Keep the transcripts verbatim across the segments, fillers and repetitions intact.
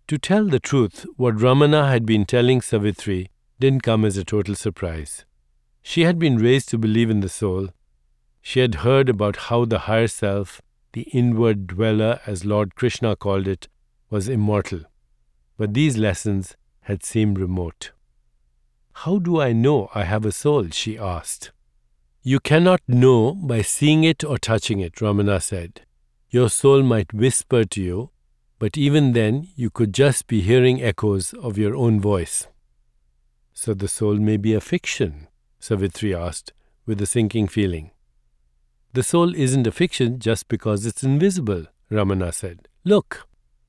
To tell the truth, what Ramana had been telling Savitri didn't come as a total surprise. She had been raised to believe in the soul. She had heard about how the higher self, the inward dweller as Lord Krishna called it, was immortal. But these lessons had seemed remote. "How do I know I have a soul?" she asked. "You cannot know by seeing it or touching it," Ramana said. "Your soul might whisper to you, but even then you could just be hearing echoes of your own voice." "So the soul may be a fiction?" Savitri asked, with a sinking feeling. "The soul isn't a fiction just because it's invisible," Ramana said. "Look."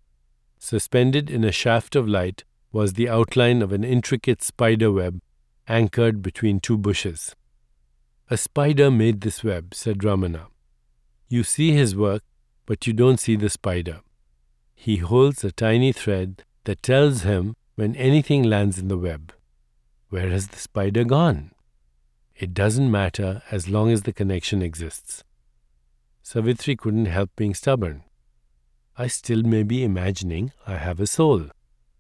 Suspended in a shaft of light was the outline of an intricate spider web anchored between two bushes. "A spider made this web," said Ramana. "You see his work, but you don't see the spider. He holds a tiny thread that tells him when anything lands in the web. Where has the spider gone? It doesn't matter as long as the connection exists." Savitri couldn't help being stubborn. "I still may be imagining I have a soul."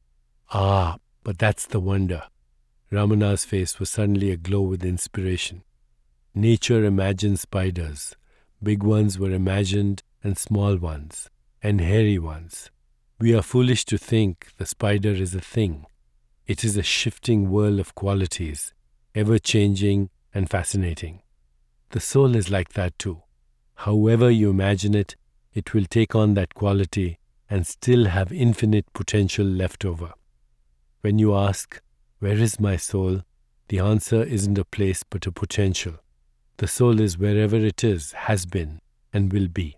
"Ah, but that's the wonder." Ramana's face was suddenly aglow with inspiration. "Nature imagines spiders. Big ones were imagined and small ones, and hairy ones. We are foolish to think the spider is a thing. It is a shifting whirl of qualities, ever-changing and fascinating. The soul is like that too. However you imagine it, it will take on that quality and still have infinite potential left over. When you ask, 'Where is my soul?' the answer isn't a place but a potential. The soul is wherever it is, has been, and will be."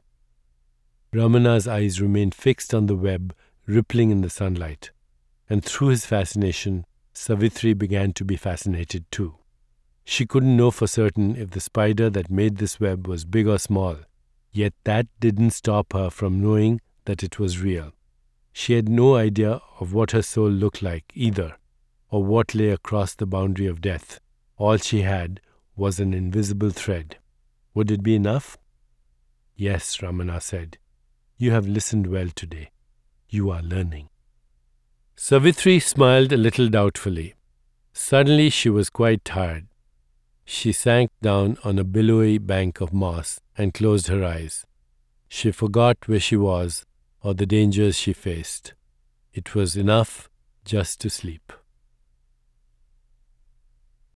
Ramana's eyes remained fixed on the web rippling in the sunlight, and through his fascination, Savitri began to be fascinated too. She couldn't know for certain if the spider that made this web was big or small, yet that didn't stop her from knowing that it was real. She had no idea of what her soul looked like either, or what lay across the boundary of death. All she had was an invisible thread. Would it be enough? "Yes," Ramana said. "You have listened well today. You are learning." Savitri smiled a little doubtfully. Suddenly she was quite tired. She sank down on a billowy bank of moss and closed her eyes. She forgot where she was or the dangers she faced. It was enough just to sleep.